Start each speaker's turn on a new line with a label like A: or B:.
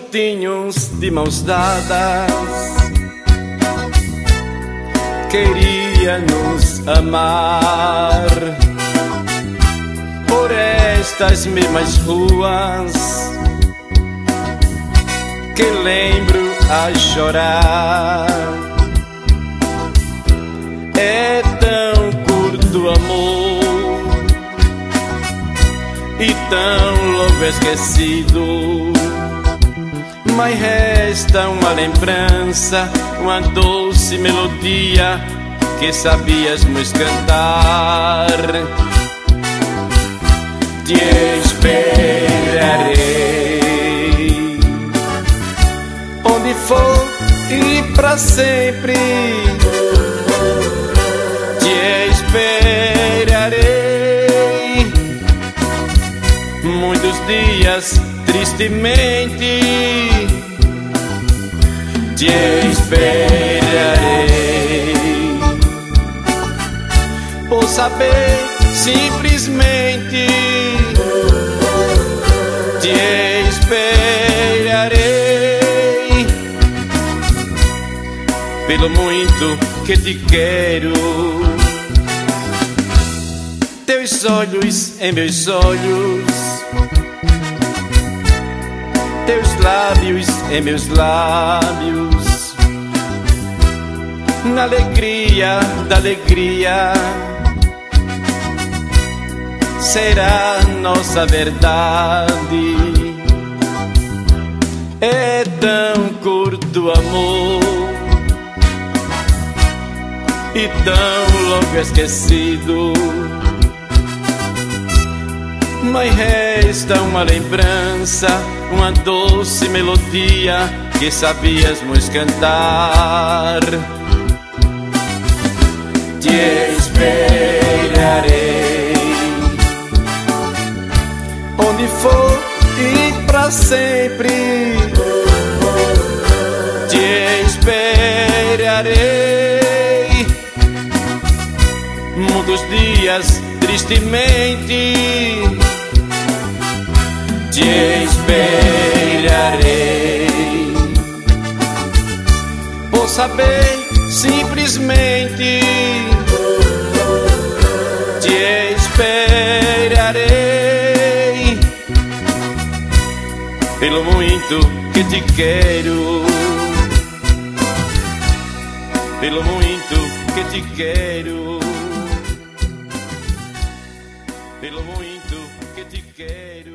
A: juntinhos de mãos dadas, queria nos amar por estas mesmas ruas que lembro a chorar. É tão curto o amor e tão logo esquecido, mas resta uma lembrança, uma doce melodia que sabíamos cantar. Te esperarei onde for e pra sempre. Te esperarei muitos dias tristemente. Te esperarei por saber simplesmente. Te esperarei pelo muito que te quero. Teus olhos em meus olhos, teus lábios em meus lábios, na alegria da alegria será nossa verdade. É tão curto o amor e tão logo esquecido, mas resta uma lembrança, uma doce melodia que sabíamos cantar. Te esperarei onde for e pra sempre. Te esperarei muitos dias tristemente. Te esperarei por saber simplesmente. Te esperarei pelo muito que te quero, pelo muito que te quero, pelo muito que te quero.